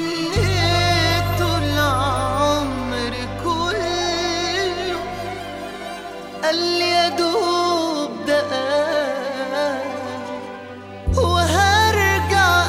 استنيت العمر كله، قال لي يا دوب دقايق وهرجع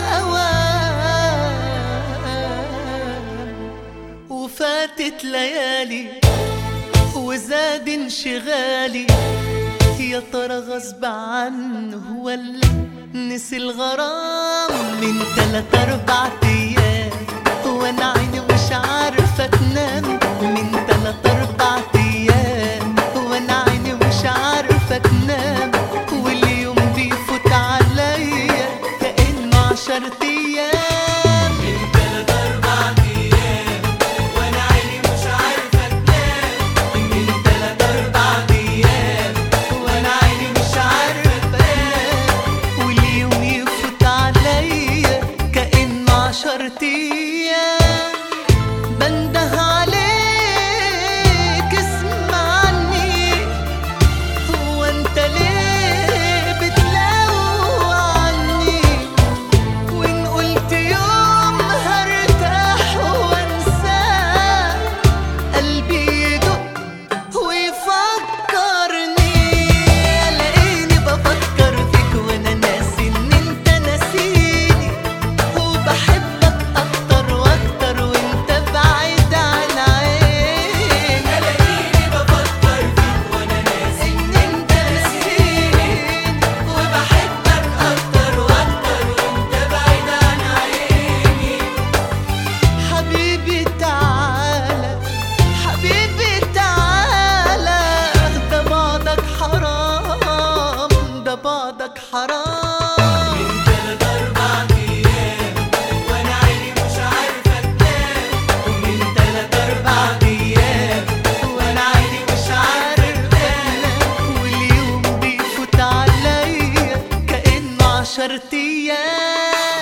أوام. وفاتت ليالي وزاد انشغالي، يا ترى غصب عنه ولا نسي الغرام؟ من 3-4 أيام وانا عيني مش عارفة تنام، من 3-4 أيام وانا عيني مش عارفة تنام، واليوم بيفوت عليا كأنه 10 أيام. من 3-4 أيام وأنا عيني مش عارفة تنام، من 3-4 أيام وانا عيني مش عارفة تنام، واليوم يفوت عليا كأنه 10 أيام. بنده عليك اسمعني، هو انت ليه بتلوع عني؟ وان قلت يوم هرتاح وانساه، قلبي يدق ويفكرني، الاقيني بفكر فيك وانا ناسي ان انت ناسيني، وبحبك اكتر واكتر وانت بعيد عن عيني. ألاقيني بفكر فيك وأنا ناسي ان انت ناسيني وبحبك أكتر وأكتر وأنت بعيد عن عيني. حبيبي تعالى، حبيبي تعالى، ده بعدك حرام، ده بعدك حرام. من 3-4 أيام وأنا عيني مش عارفة تنام، ومن 3-4 أيام وانا عيني مش عارفة انام، واليوم بيفوت عليا كأنه 10 أيام.